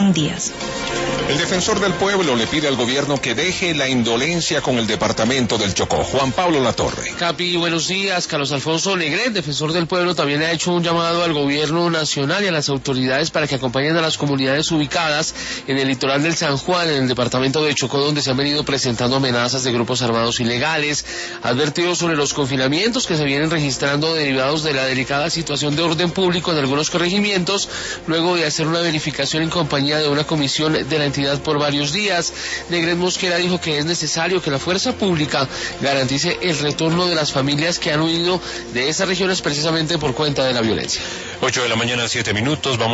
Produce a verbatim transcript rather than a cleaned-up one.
Aarón Díaz. El defensor del pueblo le pide al gobierno que deje la indolencia con el departamento del Chocó. Juan Pablo Latorre. Capi, buenos días. Carlos Alfonso Negret, defensor del pueblo, también ha hecho un llamado al gobierno nacional y a las autoridades para que acompañen a las comunidades ubicadas en el litoral del San Juan, en el departamento de Chocó, donde se han venido presentando amenazas de grupos armados ilegales. Ha advertido sobre los confinamientos que se vienen registrando derivados de la delicada situación de orden público en algunos corregimientos, luego de hacer una verificación en compañía de una comisión de la entidad por varios días. Negret Mosquera dijo que es necesario que la fuerza pública garantice el retorno de las familias que han huido de esas regiones precisamente por cuenta de la violencia. ocho de la mañana, siete minutos. Vamos